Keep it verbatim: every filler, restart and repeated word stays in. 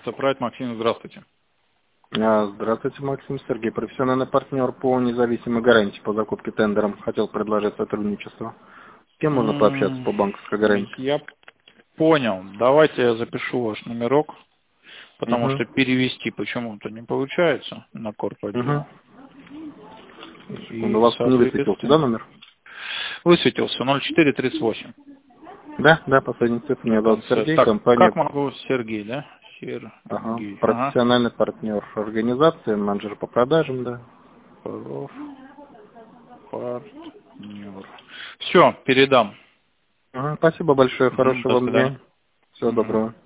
Автопрайд, Максим, здравствуйте. Здравствуйте, Максим. Сергей, профессиональный партнер по независимой гарантии по закупке тендером. Хотел предложить сотрудничество. С кем можно пообщаться по банковской гарантии? Я понял. Давайте я запишу ваш номерок, потому Угу. что перевести почему-то не получается на корпотдел. Угу. И, У вас не высветился, да, соответственно, номер? высветился ноль четыре тридцать восемь. Да, да, последний цифр. Меня зовут Сергей, Так, компания как могу? Сергей, да? ага. Сергей. Ага. профессиональный партнер организации, менеджер по продажам, да. Партнер. Все, передам. Ага, спасибо большое, Мгм, хорошего до вам свидания. дня. Всего Мгм. доброго.